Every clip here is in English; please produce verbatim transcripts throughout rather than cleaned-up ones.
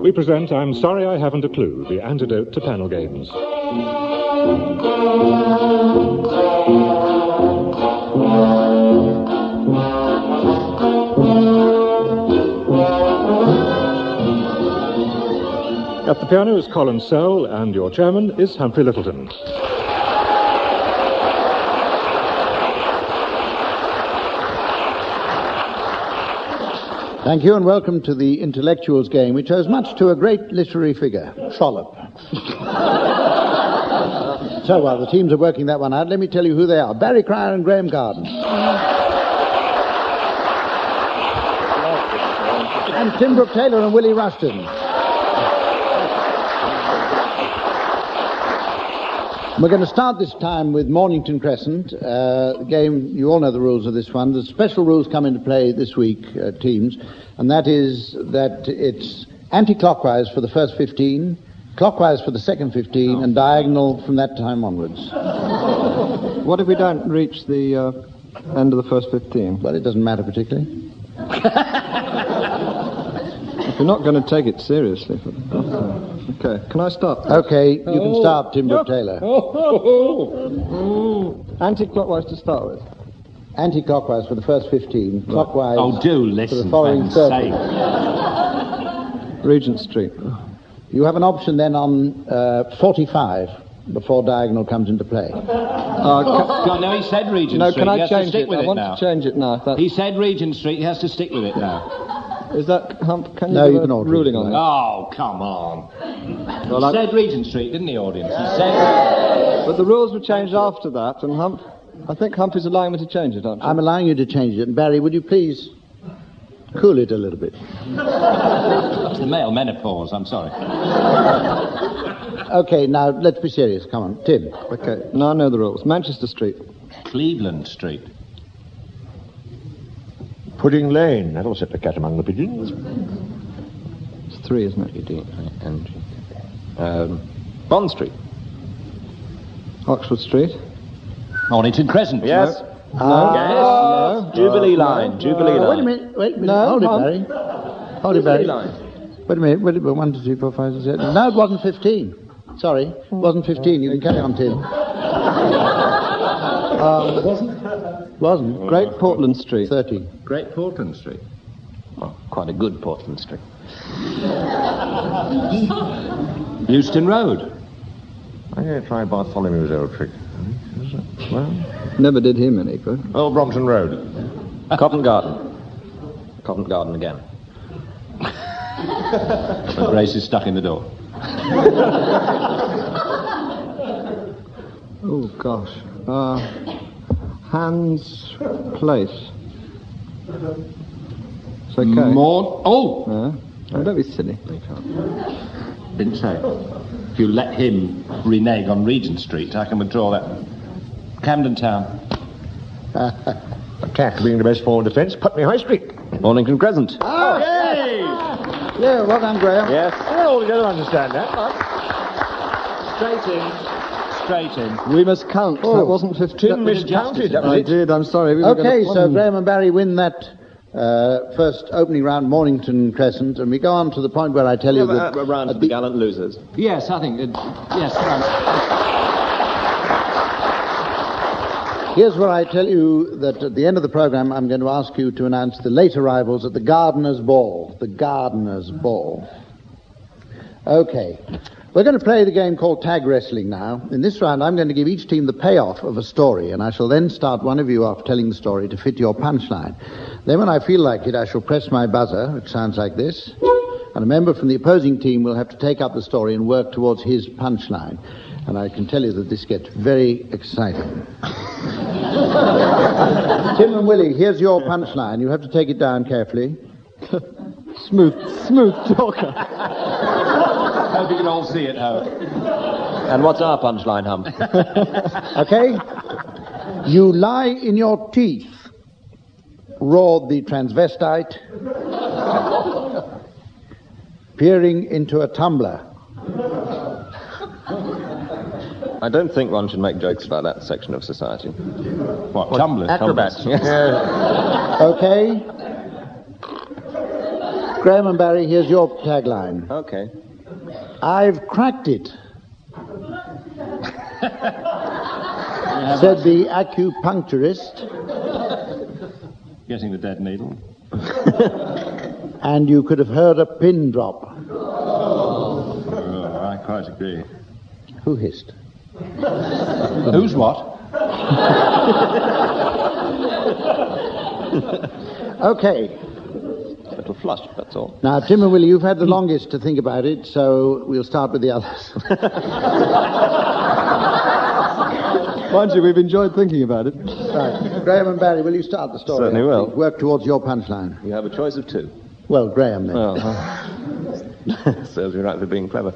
we present I'm Sorry I Haven't a Clue, the antidote to panel games. At the piano is Colin Sell, and your chairman is Humphrey Littleton. Thank you, and welcome to the Intellectuals game, which owes much to a great literary figure, Trollope. So, while the teams are working that one out, let me tell you who they are. Barry Cryer and Graham Garden. And Tim Brooke Taylor and Willie Rushton. We're going to start this time with Mornington Crescent. Uh, the game, you all know the rules of this one. The special rules come into play this week, uh, teams, and that is that it's anti-clockwise for the first fifteen, clockwise for the second fifteen, oh. and diagonal from that time onwards. What if we don't reach the uh, end of the first fifteen? Well, it doesn't matter particularly. If you're not going to take it seriously. For the... Okay, can I start? Okay, you can start, Tim Brooke Taylor. Oh, oh, oh. Anti-clockwise to start with. Anti-clockwise for the first fifteen, clockwise oh, do listen, for the following thirty. Regent Street. You have an option then on uh, forty-five before diagonal comes into play. Uh, ca- no, he said Regent no, Street. No, can I he has change to stick it? With I it want now. to change it now. That's... He said Regent Street. He has to stick with it now. Is that... Hump, can you no, give you a can alter ruling it, on that? Oh, come on. Well, he I... said Regent Street, didn't he, audience? He said... But the rules were changed after that, and Hump... I think Hump is allowing me to change it, aren't you? I'm allowing you to change it. And Barry, would you please cool it a little bit? That's the male menopause, I'm sorry. Okay, now, let's be serious. Come on, Tim. Okay, now I know the rules. Manchester Street. Cleveland Street. Pudding Lane. That'll set the cat among the pigeons. It's three, isn't it? E D and um, Bond Street. Oxford Street. Mornington Crescent. Yes. No. No. No. Yes. No. Jubilee no. Line. No. Jubilee No. Line. Wait a minute. Wait a minute. No, Hold it, Hum. Barry. Hold it, Barry. Line. Wait a minute. Wait a minute. One, two, three, four, five, six, seven. No, it wasn't fifteen. Sorry. It wasn't fifteen. You can carry on, Tim. Um, it wasn't? Wasn't. Great Portland Street. thirty. Great Portland Street. Oh, quite a good Portland Street. Euston Road. I'm going to try Bartholomew's old trick. Well, never did him any good. Old Brompton Road. Covent Garden. Covent Garden again. And Grace is stuck in the door. Oh, gosh. Uh, Hans Place. It's okay. More. Oh! Yeah. Oh, don't be silly. Didn't say. If you let him renege on Regent Street, I can withdraw that. Camden Town. Attack being the best form of defence. Putney High Street. Mornington Crescent. Oh, Yay! Yeah, well done, Graham. Yes. I don't altogether understand that. Straight in. Straight in. We must count. Oh. That wasn't fifteen. Tim miscounted. That was I it. did. I'm sorry. We were Okay, gonna... so Graham and Barry win that uh, first opening round, Mornington Crescent, and we go on to the point where I tell you that... A, a round at of the gallant losers. Yes, I think. It, yes. Um, Here's where I tell you that at the end of the programme, I'm going to ask you to announce the late arrivals at the Gardener's Ball. The Gardener's Ball. Okay. We're going to play the game called Tag Wrestling now. In this round, I'm going to give each team the payoff of a story, and I shall then start one of you off telling the story to fit your punchline. Then when I feel like it, I shall press my buzzer, which sounds like this, and a member from the opposing team will have to take up the story and work towards his punchline. And I can tell you that this gets very exciting. Tim and Willie, here's your punchline. You have to take it down carefully. Smooth, smooth talker. hope you can all see it, Howard. And what's our punchline, Hump? Okay? You lie in your teeth, roared the transvestite, peering into a tumbler. I don't think one should make jokes about that section of society. What, tumblers? Acrobats, yes. Okay. Graham and Barry, here's your tagline. Okay. I've cracked it, said the acupuncturist. Getting the dead needle. And you could have heard a pin drop. Oh, I quite agree. Who hissed? Who's what? Okay. A little flushed, that's all. Now, Tim and Willie, you've had the longest to think about it, so we'll start with the others. Mind you, we've enjoyed thinking about it. Right. Graham and Barry, will you start the story? Certainly will. Work towards your punchline. You have a choice of two. Well, Graham, then. Oh, well. Serves me right for being clever.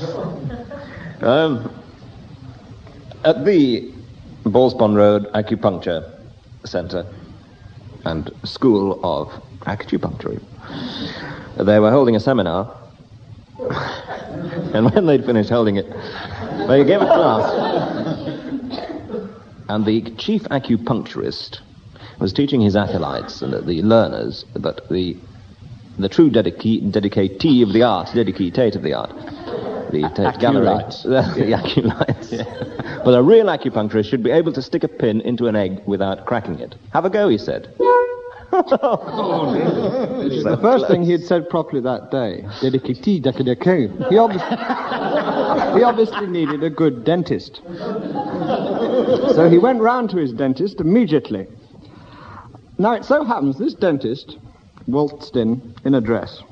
Um, at the Ballspond Road Acupuncture Centre and School of Acupuncture, they were holding a seminar, and when they'd finished holding it, they gave a class, and the chief acupuncturist was teaching his acolytes and the learners that the the true dedica- dedicatee of the art, dedicate of the art, the Tate Gallery, the, the acolytes. Yeah. But a real acupuncturist should be able to stick a pin into an egg without cracking it. Have a go, he said. The first thing he had said properly that day, dedicatee, dedicatee. He obviously, he obviously needed a good dentist. So he went round to his dentist immediately. Now, it so happens this dentist waltzed in in a dress,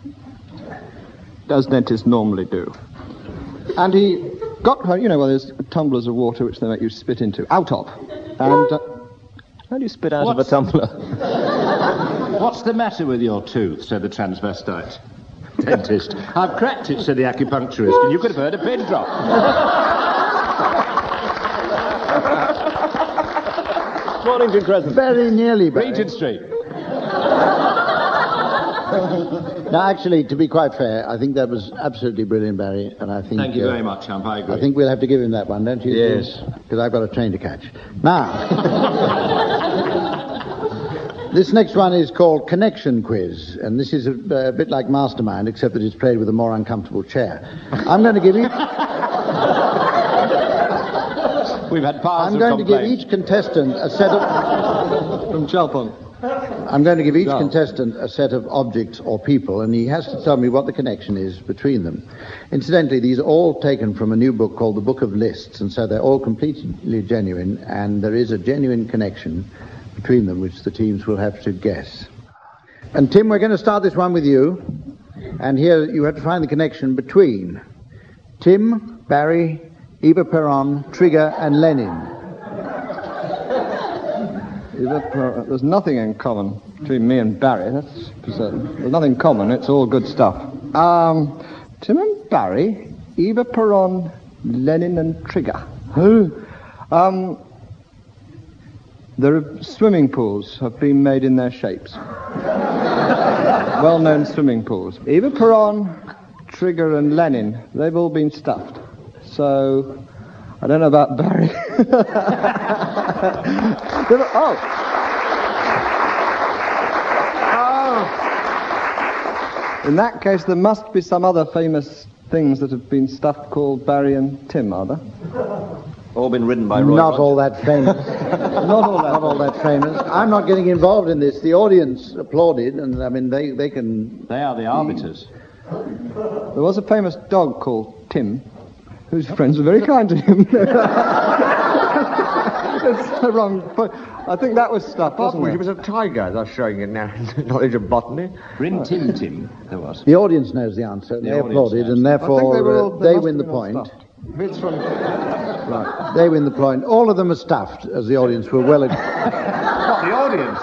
as dentists normally do. And he got her, you know, well, there's tumblers of water which they make you spit into, out of. And uh, how do you spit out What's... of a tumbler? What's the matter with your tooth, said the transvestite dentist. I've cracked it, said the acupuncturist, and you could have heard a pin drop. Mornington Crescent. Very nearly, Barry. Regent Street. Now, actually, to be quite fair, I think that was absolutely brilliant, Barry, and I think... Thank you uh, very much, Hump, I agree. I think we'll have to give him that one, don't you? Yes. Because I've got a train to catch. Now, this next one is called Connection Quiz, and this is a, a bit like Mastermind, except that it's played with a more uncomfortable chair. I'm going to give you... We've had piles I'm of going to give complaints. each contestant a set of... from Chalpon. I'm going to give each No. contestant a set of objects or people, and he has to tell me what the connection is between them. Incidentally, these are all taken from a new book called The Book of Lists, and so they're all completely genuine, and there is a genuine connection between them, which the teams will have to guess. And Tim, we're going to start this one with you, and here you have to find the connection between Tim, Barry, Eva Peron, Trigger, and Lenin. There's nothing in common between me and Barry, that's for certain. There's nothing common, it's all good stuff. Um, Tim and Barry, Eva Peron, Lenin and Trigger. Who? Um, their swimming pools have been made in their shapes. Well-known swimming pools. Eva Peron, Trigger and Lenin, they've all been stuffed. So... I don't know about Barry. oh. oh. In that case, there must be some other famous things that have been stuffed called Barry and Tim, are there? All been ridden by Roy Not Rogers. all that famous. not all that. Not all that famous. I'm not getting involved in this. The audience applauded, and I mean they they can. They are the arbiters. There was a famous dog called Tim, whose friends were very kind to him. It's the wrong. But I think that was stuff, wasn't He it? was a tiger. That's showing it now. Knowledge of botany. Rin Tim Tim, there was. The audience knows the answer. The they audience applauded, knows. and I think therefore they, were all, uh, they they must win have the been all point. stuffed. If it's from... Right. They win the point. All of them are stuffed, as the audience were well. Not the audience.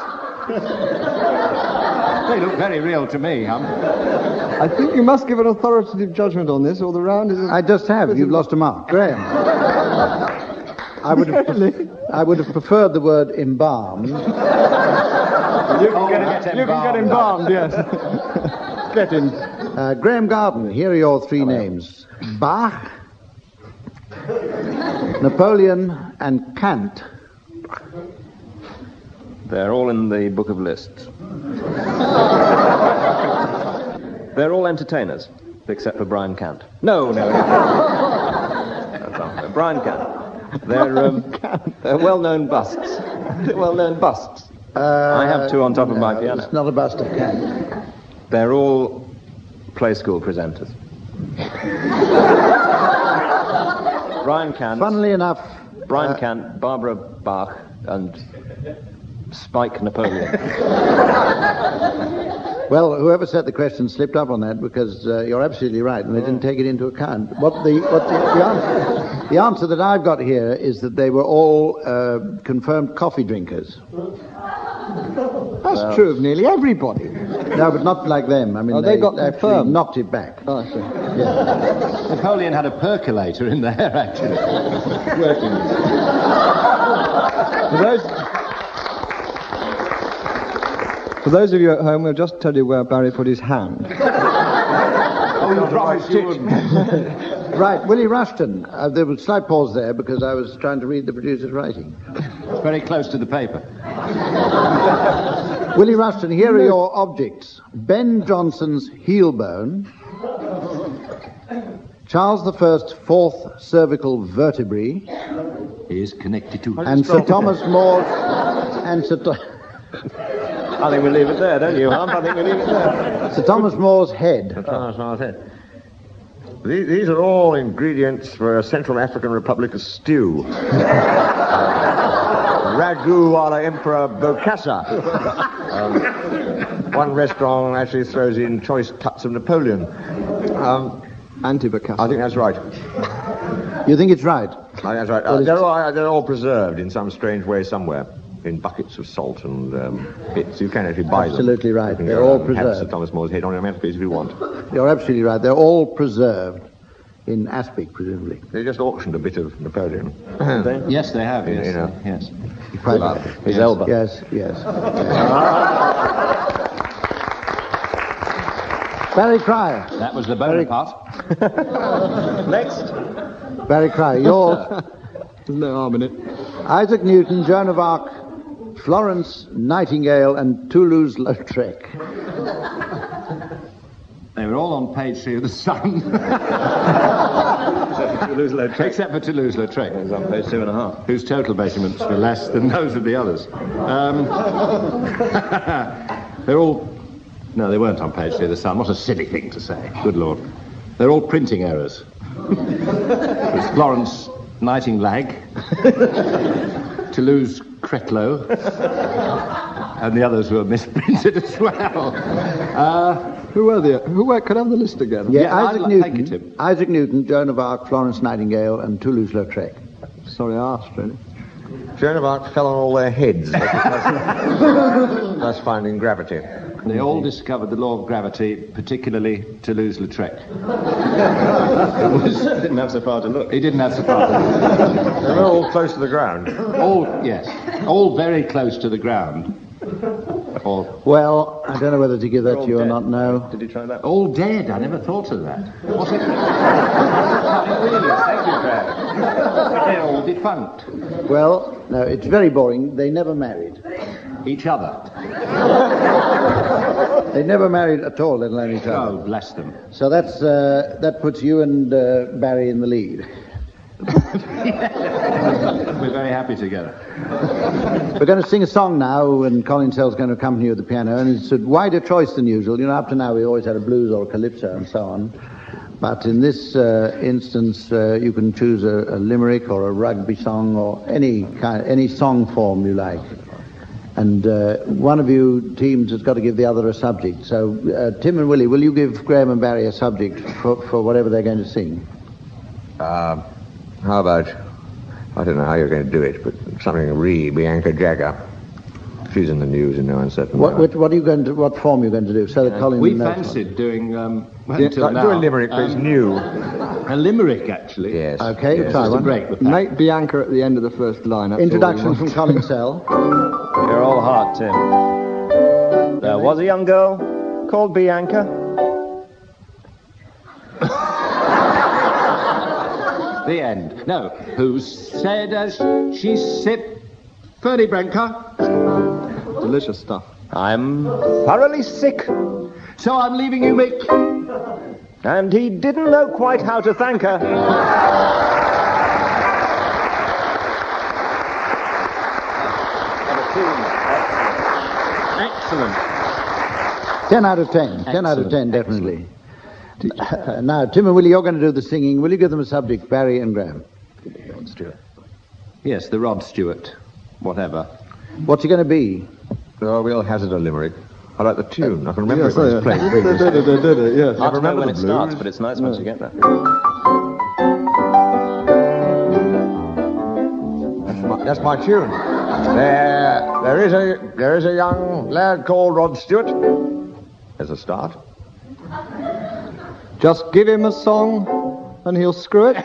They look very real to me, Hum. I think you must give an authoritative judgment on this, or the round is... A... I just have. You've lost a mark, Graham. I would have. Really? I would have preferred the word embalmed. You can get, get you can get embalmed, yes. Get in. Uh, Graham Garden. Here are your three names: Bach, Napoleon, and Kant. They're all in the Book of Lists. They're all entertainers, except for Brian Cant. No, no. That's not Brian Cant. They're, um, they're well-known busts. They're well-known busts. Uh, I have two on top no, of my piano. It's not a bust of Kant. They're all play school presenters. Brian Cant. Funnily enough... Brian uh, Cant, Barbara Bach, and Spike Napoleon. Well, whoever set the question slipped up on that because uh, you're absolutely right, and they didn't take it into account. What the what the, the, answer, the answer that I've got here is that they were all uh, confirmed coffee drinkers. That's well, true of nearly everybody. No, but not like them. I mean, oh, they, they got actually confirmed. knocked it back. Oh, I see. Yeah. Napoleon had a percolator in there, actually. Working. For those, for those of you at home, we'll just tell you where Barry put his hand. Oh, you promised you wouldn't. Right, Willie Rushton. Uh, there was a slight pause there because I was trying to read the producer's writing. It's very close to the paper. Willie Rushton, here are your objects. Ben Jonson's heel bone, Charles the First's fourth cervical vertebrae, He is connected to... and Sir Thomas More's... and Sir, Th- I think we'll leave it there, don't you, Hump? I think we'll leave it there. Sir Thomas More's head. Sir Thomas More's head. These, these are all ingredients for a Central African Republic stew. Ragu a la Emperor Bokassa. Um, one restaurant actually throws in choice cuts of Napoleon. Um, Anti-Bokassa. I think that's right. You think it's right? I think that's right. Well, Uh, it's- they're, all, they're all preserved in some strange way somewhere, in buckets of salt and um, bits. You can actually buy them. Absolutely right. You can They're go all around and have preserved. Sir Thomas More's head on your mantelpiece if you want. You're absolutely right. They're all preserved in aspic, presumably. They just auctioned a bit of Napoleon. Yes, they have, yes. You know. Yes. Quite Well, right. his Yes. elbow. Yes, yes. Barry Cryer. That was the Bonaparte. Next. Barry Cryer, you're There's no harm in it. Isaac Newton, Joan of Arc, Florence Nightingale, and Toulouse-Lautrec. They were all on page three of the Sun. Except for Toulouse-Lautrec. It's on page two and a half. Whose total measurements were less than those of the others. Um, they're all... No, they weren't on page three of the Sun. What a silly thing to say. Good Lord. They're all printing errors. It was Florence Nightingale, Toulouse Cretlo, and the others were misprinted as well. Uh, Who were the? Who were, could I have the list again? Yeah, Yeah, Isaac I'd like- Newton, thank you, Tim. Isaac Newton, Joan of Arc, Florence Nightingale, and Toulouse-Lautrec. Sorry, I asked, really. Joan of Arc fell on all their heads. Thus finding gravity. They all discovered the law of gravity, particularly Toulouse-Lautrec. Didn't have so far to look. He didn't have to fight them. They were all close to the ground. All, yes, all very close to the ground. Or Well, I don't know whether to give that all to you or dead. not, no. Did you try that? all dead. I never thought of that. What's it? Really, thank you, Fred. They're all defunct. Well, no, it's very boring. They never married. Each other. They never married at all, let alone each Oh, other. bless them. So that's uh, that puts you and uh, Barry in the lead. We're very happy together. We're going to sing a song now, and Colin Sell's going to accompany you at the piano, and it's a wider choice than usual. You know, up to now we always had a blues or a calypso and so on. But in this uh, instance, uh, you can choose a, a limerick or a rugby song or any kind, any song form you like. And uh, one of you teams has got to give the other a subject. So, uh, Tim and Willie, will you give Graham and Barry a subject for, for whatever they're going to sing? Uh, how about, I don't know how you're going to do it, but something re Bianca Jagger. She's in the news in no uncertain What, manner. what, what are you going to? What form are you going to do? So that Colin We knows fancied doing, um, well, Yeah, until like, now, do a limerick, please, um, new. a limerick, actually. Yes. what. Okay, yes. try Just to one. break the pack. Make Bianca at the end of the first line. that's all we Introduction want. from Colin Sell. You're all heart, Tim. There was a young girl called Bianca. The end. No. Who said as she sipped Ferdy Brenker? Delicious stuff. I'm thoroughly sick. So I'm leaving you, Mick. And he didn't know quite how to thank her. Excellent. Ten out of ten. Ten out of ten, definitely. Uh, now, Tim and Willie, you're going to do the singing. Will you give them a subject, Barry and Graham? Rod Stewart. Yes, the Rod Stewart. Whatever. What's it going to be? Oh, we'll hazard a limerick. I like the tune. I can remember yes, it when yeah. it's played previously. Yes. Hard to know when the it blues. starts, but it's nice once you get there. That's my, that's my tune. There, there is a there is a young lad called Rod Stewart. There's a start. Just give him a song and he'll screw it.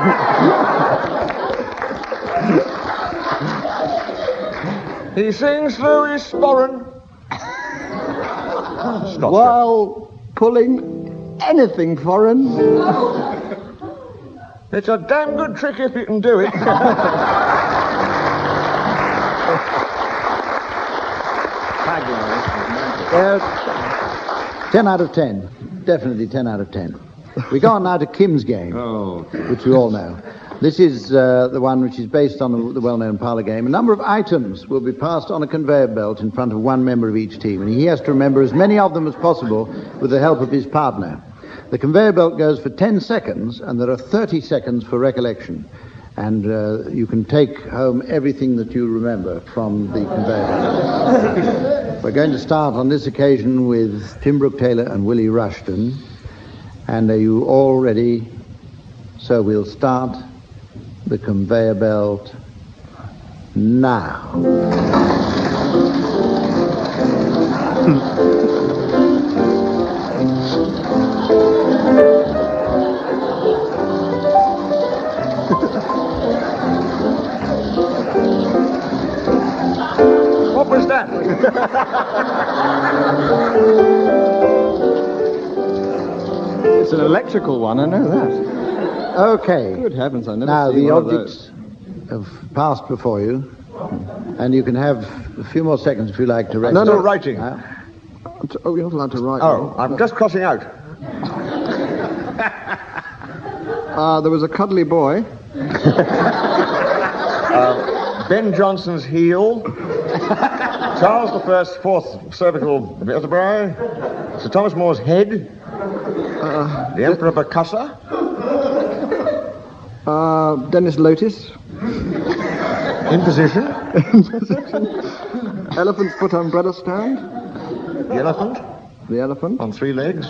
He sings through his sporran. Stop. While pulling anything foreign. It's a damn good trick if you can do it. Uh, ten out of ten. Definitely ten out of ten. We go on now to Kim's game, Oh. which we all know. This is uh, the one which is based on the, the well-known parlour game. A number of items will be passed on a conveyor belt in front of one member of each team, and he has to remember as many of them as possible with the help of his partner. The conveyor belt goes for ten seconds, and there are thirty seconds for recollection. And uh, you can take home everything that you remember from the conveyor belt. We're going to start on this occasion with Tim Brooke-Taylor and Willie Rushton. And are you all ready? So we'll start the conveyor belt now. What was that? It's an electrical one, I know that. Okay. Good heavens, I've never Now, seen the one of objects have passed before you, and you can have a few more seconds if you like to write. No, no, writing. Uh, those. Oh, you're not allowed to write. Oh, I'm just crossing out. Uh, there was a cuddly boy. uh, Ben Johnson's heel. Charles the First's fourth cervical vertebrae. Sir Thomas More's head. Uh, the Emperor Percussor. Uh, Dennis Lotis. In position. Elephant's foot umbrella stand. The elephant. The elephant. On three legs.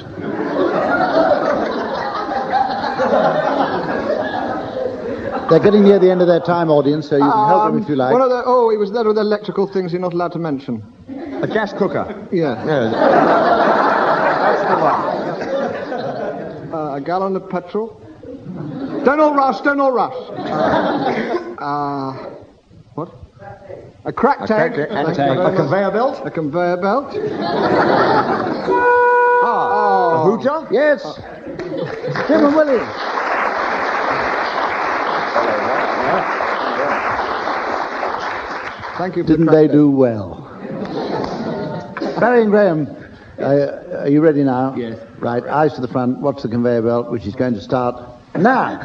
They're getting near the end of their time, audience, so you can help them if you like. One of the, oh, it was there with the electrical things you're not allowed to mention. A gas cooker. Yeah. Yes. That's the one. Uh, a gallon of petrol. Don't all rush, don't all rush. Uh, uh, what? A crack tank. A, Thank tank. you A very conveyor much. belt. A conveyor belt. Ah, a hooter. Yes. Tim and Willie. Thank you for Didn't the they crack do well? Barry and Graham, uh, are you ready now? Yes. Right, eyes to the front. Watch the conveyor belt, which is going to start now.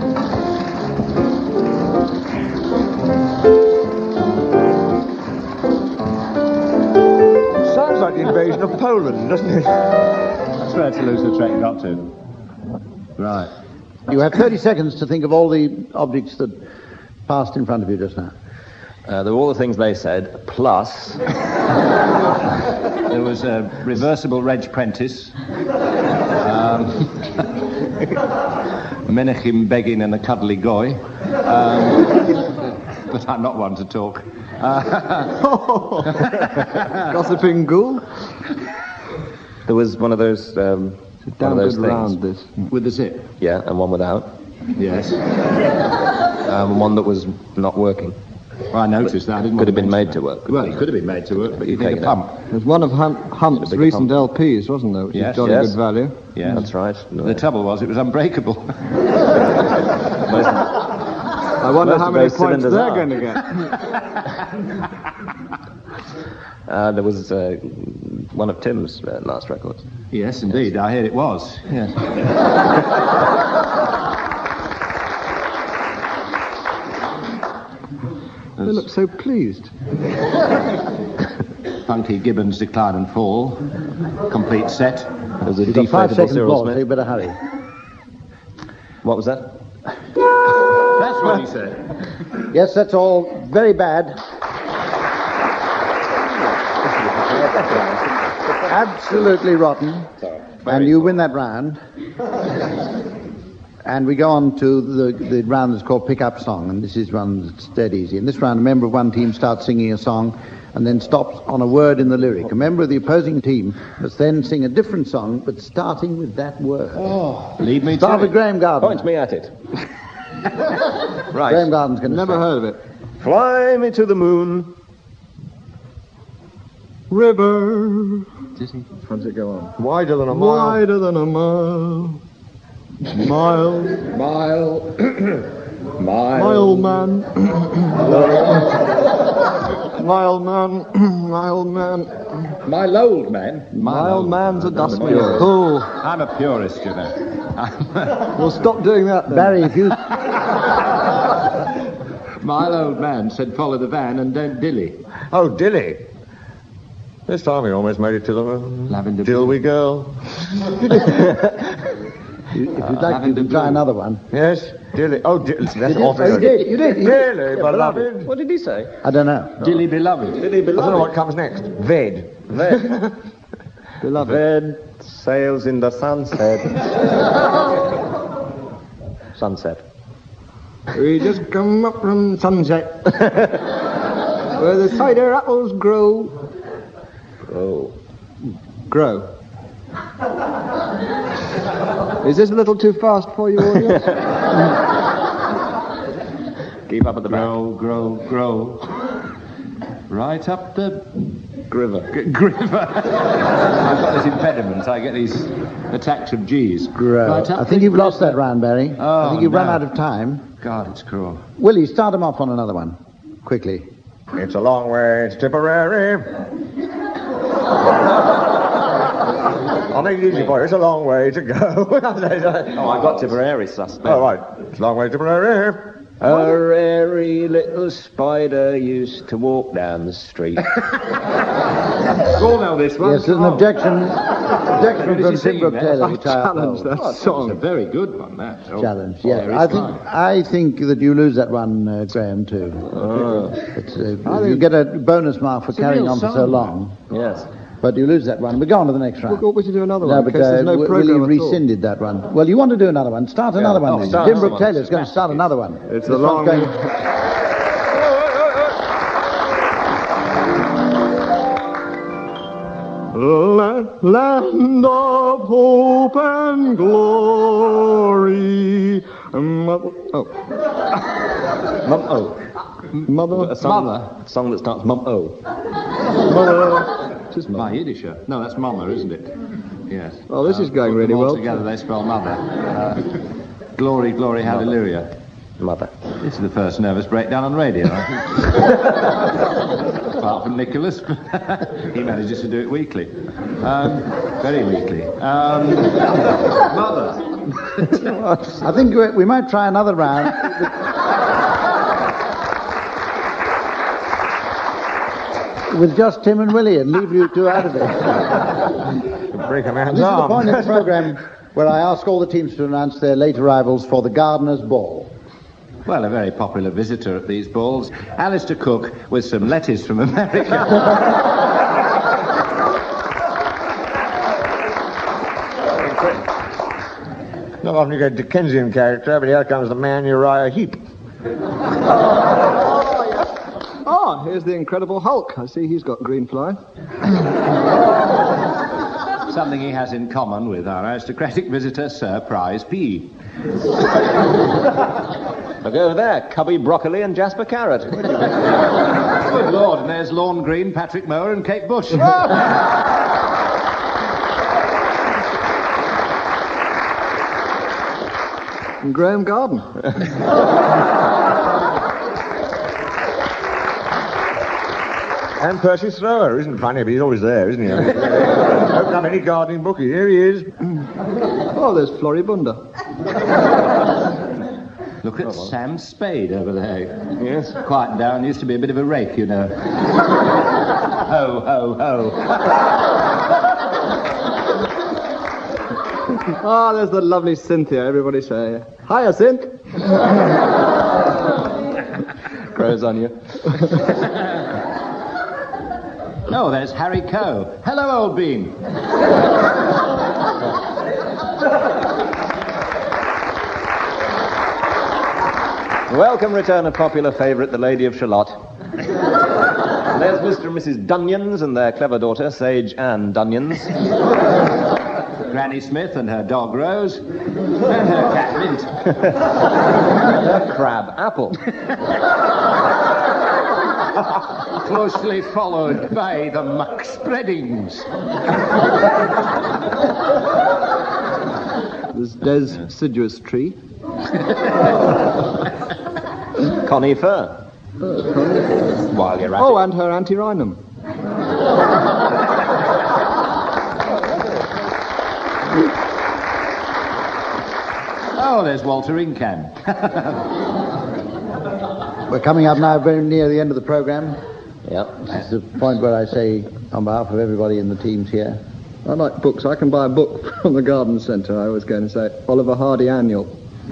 Sounds like the invasion of Poland, doesn't it? That's where Toulouse Trek got to. Right. You have thirty seconds to think of all the objects that passed in front of you just now. Uh, there were all the things they said, plus... There was a reversible Reg Prentice. Um, Menachem Begin and a cuddly goy. Um, but I'm not one to talk. Gossiping ghoul. There was one of those... Um, one Damn of those good things. round, this. With the zip. Yeah, and one without. Yes. Um, one that was not working. Well, I noticed that. I didn't Could have been mention made to work. Well, it could have been made to work, but you You need take a it out. pump. There's one of Hum- Hump's bigger recent pump. L Ps, wasn't there? Which Yes, is jolly yes. good value. Yeah. That's right. The trouble was, it was unbreakable. I wonder Most how of many those points cylinders they're are. going to get. Uh, there was uh, one of Tim's uh, last records. Yes, indeed. I hear it was. Yes. They look so pleased. Funky Gibbons' Decline and Fall. Complete set. There's a You've got five deflatable seconds Cyril more, so Smith. you better hurry. What was that? That's what he said. Yes, that's all very bad. Absolutely rotten. And you win that round. And we go on to the, the round that's called Pick-Up Song, and this is one that's dead easy. In this round, a member of one team starts singing a song and then stops on a word in the lyric. A member of the opposing team must then sing a different song, but starting with that word. Oh, lead me Start to with it. Graham Gardner. Point me at it. Right. Graham Gardner's going to Never start. heard of it. Fly me to the moon. River. How does it go on? Wider than a mile. Wider than a mile. Mile. Mile. Mile. Mile man. Mile man. Mile man. Mile old man. Mile man's a dustman. purist. Oh, I'm a purist, you know. well, stop doing that then. Barry, if you... My old man said follow the van and don't dilly. Oh, Dilly. This time we almost made it to the moon. Lavender Till blue. we go. If you'd like, you can try another one. Yes, Dilly. Oh, Dilly. That's You awfully did, good. you did, you did. Dilly, beloved. What did he say? I don't know. Dilly beloved. Dilly I don't know what comes next. Ved. Ved. Beloved. Ved sails in the sunset. Sunset. We just come up from sunset. Where the cider apples grow. Oh. Grow. Is this a little too fast for you, audience? Keep up at the back. Grow, grow, grow. Right up the Griver. G- Griver. I've got this impediment. I get these attacks of G's. Grow. Right up I think the you've lost Griver. that round, Barry. Oh, I think you've run no. out of time. God, it's cruel. Willie, start him off on another one. Quickly. It's a long way to Tipperary. I'll make it easy for you. It's a long way to go. Oh, I got Tipperary suspect. All right. It's a long way to Tipperary. A airy little spider used to walk down the street. All know this one. Yes, there's an objection. Objection Where did from you sing Timbrook that? Taylor. I which I challenge uphold. that Oh, it's a song. very good one, that. Oh, Challenge, yes. very I think fine. I think that you lose that one, uh, Graham, too. It's, uh, you get a bonus mark for a carrying real on for so song. long, Yes. but you lose that one. We go on to the next round. What would you do another No, one? but in case uh, there's no Wi- program Willie at all? rescinded that one. Well, you want to do another one? Start another one Oh, then. start Jim another Brooke one. Taylor's going to start another one. It's This a long- one's going- La- Land of hope and glory. Mother, oh, Mum O. mother, A song, a song that starts Mum O. mother. Just mother. My Yiddisher. No, that's Mama, isn't it? Yes. Oh, this is going Put really them all well. together, they spell mother. Uh, glory, glory, hallelujah. Mother. This is the first nervous breakdown on radio, I think. Apart from Nicholas, he manages to do it weekly. Um, very weekly. Um, mother. I think we, we might try another round. With just Tim and Willie and leave you two out of it. Break a man's This is the arm. point in the programme where I ask all the teams to announce their late arrivals for the Gardener's Ball. Well, a very popular visitor at these balls, Alistair Cook, with some lettuce from America. Not often you get a Dickensian character, but here comes the man Uriah Heep. Ah, here's the Incredible Hulk. I see he's got green fly. Something he has in common with our aristocratic visitor, Sir Prize P. Look over there, Cubby Broccoli and Jasper Carrot. Good Lord, and there's Lorne Green, Patrick Moore, and Kate Bush. And Graham Garden. And Percy Thrower isn't funny, but he's always there, isn't he? Open up any gardening book, here he is. Oh, there's Floribunda. Look at Sam Spade over there. Yes. Quiet down, used to be a bit of a rake, you know. Ho, ho, ho. Ah, oh, there's the lovely Cynthia, everybody say. Hiya, Cynth. Crows on you. Oh, there's Harry Coe. Hello, old bean. Welcome return of popular favourite, the Lady of Shalott. There's Mister and Missus Dunions and their clever daughter, Sage Ann Dunions. Granny Smith and her dog Rose. And her cat Mint. Her crab Apple. Closely followed by the Muck Spreadings. There's Des Siduous Tree. Connie Fur. While you're at Oh, it. and her antirrhinum. Oh, there's Walter Incan. We're coming up now very near the end of the programme. Yep. This is the point where I say, on behalf of everybody in the teams here, I like books. I can buy a book from the garden centre, I was going to say. Oliver Hardy Annual.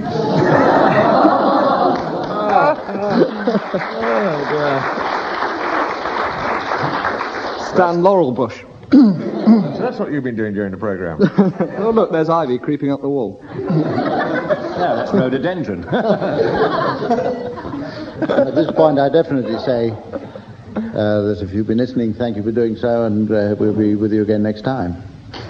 Stan Laurelbush. So that's what you've been doing during the programme. Oh, look, there's ivy creeping up the wall. No, that's rhododendron. at this point I definitely say uh, that if you've been listening, thank you for doing so, and uh, we'll be with you again next time.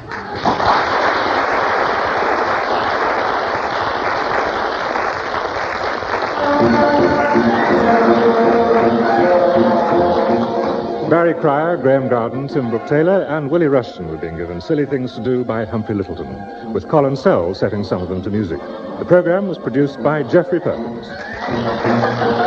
Barry Cryer, Graham Garden, Tim Brooke Taylor, and Willie Rushton were being given Silly Things to Do by Humphrey Lyttelton, with Colin Sell setting some of them to music. The programme was produced by Geoffrey Perkins.